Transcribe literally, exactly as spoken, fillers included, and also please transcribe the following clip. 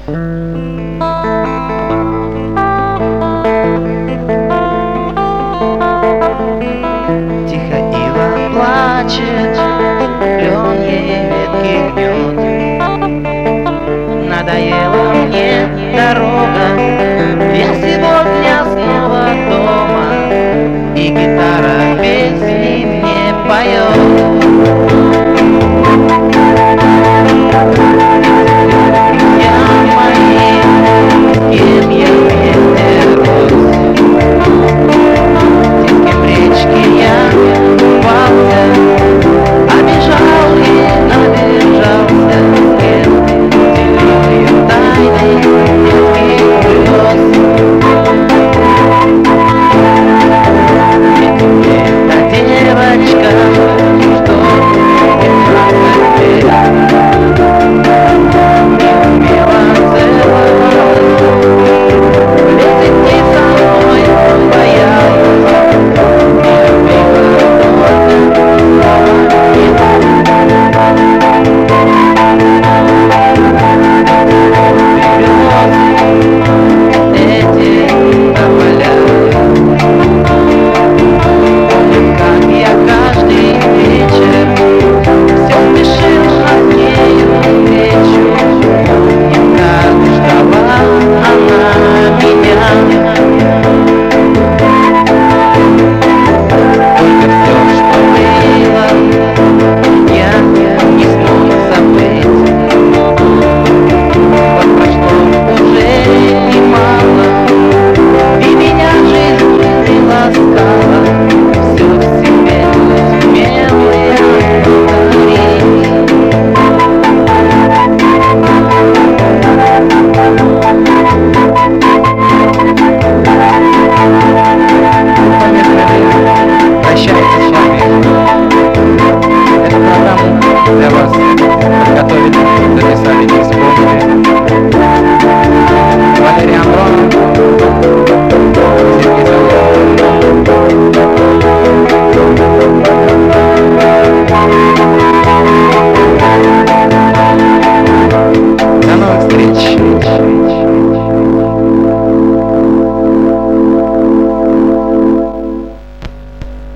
Тихо ива плачет, клен ей ветки гнет. Надоела мне дорога, я сегодня снова дома, и гитара песни мне поет. Обижал и обижался, с кем ты делил ее тайны.